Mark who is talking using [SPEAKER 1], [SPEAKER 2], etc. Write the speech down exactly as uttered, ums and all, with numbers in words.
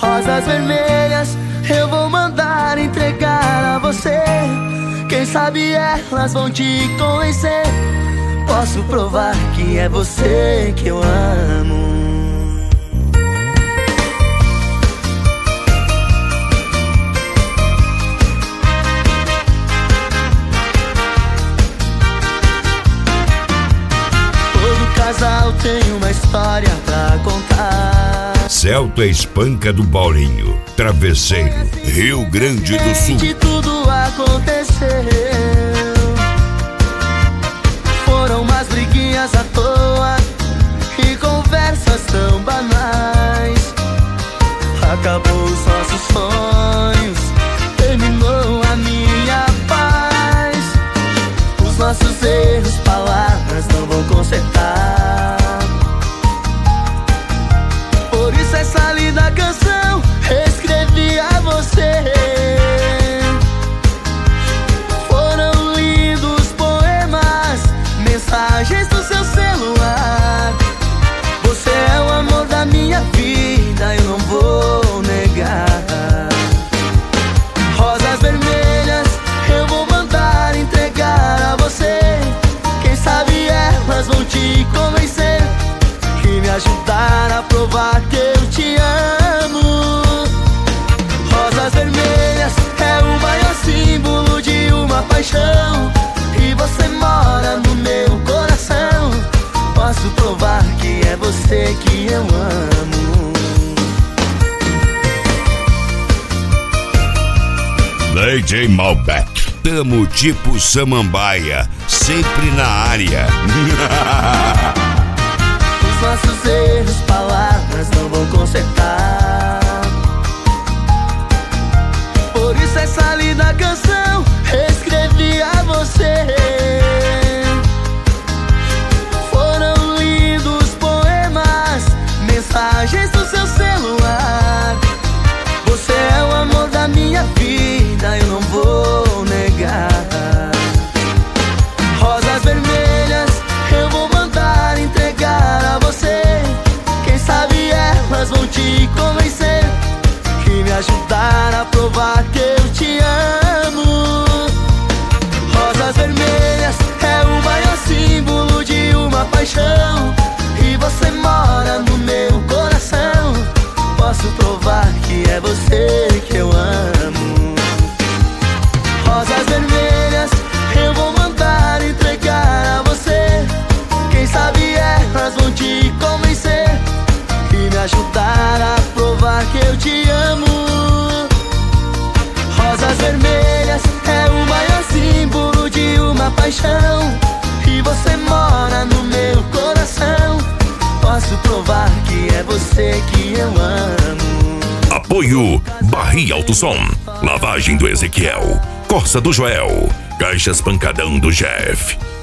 [SPEAKER 1] Rosas vermelhas eu vou mandar entregar a você. Quem sabe elas vão te convencer. Posso provar que é você que eu amo. Todo casal tem uma história pra contar.
[SPEAKER 2] Celta Espanca do Paulinho, Travesseiro, Rio Grande do Sul.
[SPEAKER 1] De tudo aconteceu. Foram umas briguinhas à toa e conversas tão banais. Acabou os nossos sonhos, terminou a minha paz. Os nossos erros, palavras não vão consertar. Por isso essa linda canção escrevi a você. Foram lindos poemas, mensagens do seu celular. Você é o amor da minha vida, eu não vou negar. Rosas vermelhas eu vou mandar entregar a você. Quem sabe elas vão te convencer e me ajudar a provar que eu te amo. Rosas vermelhas é o maior símbolo de uma paixão, e você mora no meu coração. Posso provar que é você que eu amo.
[SPEAKER 2] D J Malbec, tamo tipo Samambaia, sempre na área.
[SPEAKER 1] Os nossos erros, palavras não vão consertar. Por isso essa linda canção escrevi a você. Foram lindos poemas, mensagens do seu celular. Você é o amor da minha vida, eu não vou negar. Rosas vermelhas eu vou mandar entregar a você. Quem sabe elas vão te convencer e me ajudar a provar que eu te amo. Rosas vermelhas é o maior símbolo de uma paixão, e você mora no meu coração. Posso provar que é você que eu amo. Rosas vermelhas eu vou mandar entregar a você. Quem sabe elas vão te convencer e me ajudar a provar que eu te amo. Rosas vermelhas é o maior símbolo de uma paixão, e você mora no meu coração. Posso provar que é você que eu amo.
[SPEAKER 2] Apoio Barri Alto Som, Lavagem do Ezequiel, Corsa do Joel, Caixas Pancadão do Jeff.